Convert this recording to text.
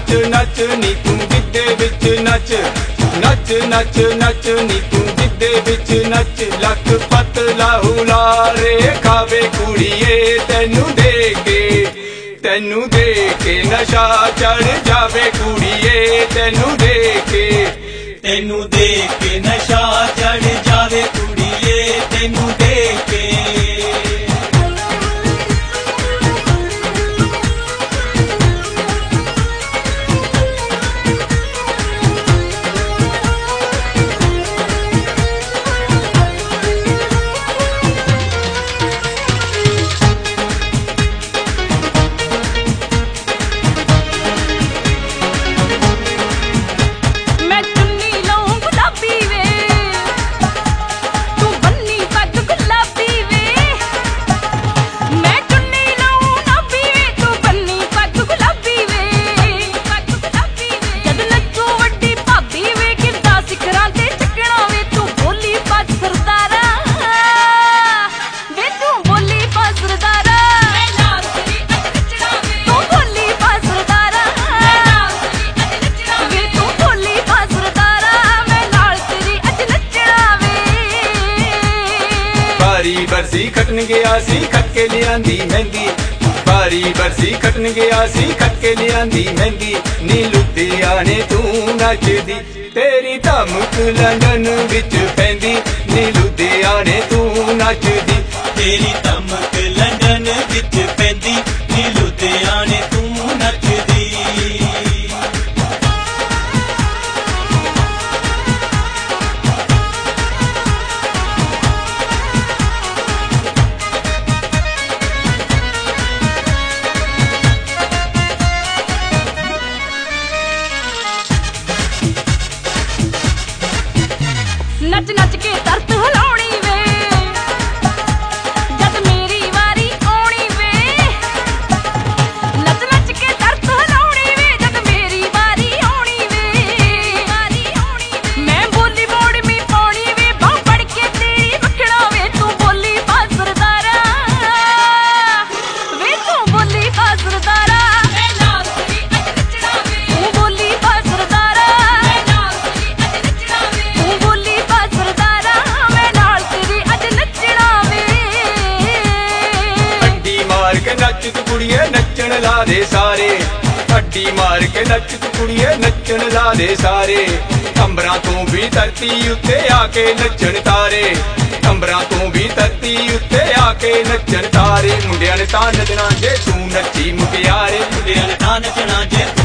नच नच नी तू गिद्धे विच नच नच नच नच नी तू गिद्धे विच नच लक पतला हुलारे खावे कुड़िए तेनू दे के नशा चढ़ जावे कुड़िए तेनू दे के नशा चढ़ जावे कुड़िए तेनू दे के बरसी खटन गया सी खट के लियांदी मेहंदी बारी बरसी खटन गया सी खट के लियांदी मेहंदी नी लुधियाने तू नचदी तेरी धमक लंदन विच पैंदी नी लुधियाने तू नचदी तेरी धमक लंदन विच पैंदी नी लुधियाने तू नचदी नच नच के तरत हिलाउणी वे जद मेरी वारी आउणी वे नच नच के तरत हिलाउणी वे जद मेरी वारी आउणी वे मैं बोली मोड़ में पाउणी वे बाह फड़ के तेरी मखड़ा वे तू बोली बासरदारा वे तू बोली बासरदारा मैं नाल तेरी अज नचना वे तू बोली बासरदारा मैं नाल तेरी अज नचना वे तू बोली बासरदारा मैं नाल तेरी अज नचना वे अड्डी मार के नच तू कुड़िए नचन ला दे सारे अड्डी मार के नच तू कुड़िए नचन ला दे सारे अंबरां तू भी धरती उत्ते आके नचन तारे अंबरां तू भी धरती उत्ते आके नचन तारे मुंडियां ने तां नचना जे तू नची मुटियारे मुंडियां ने तां नचना जे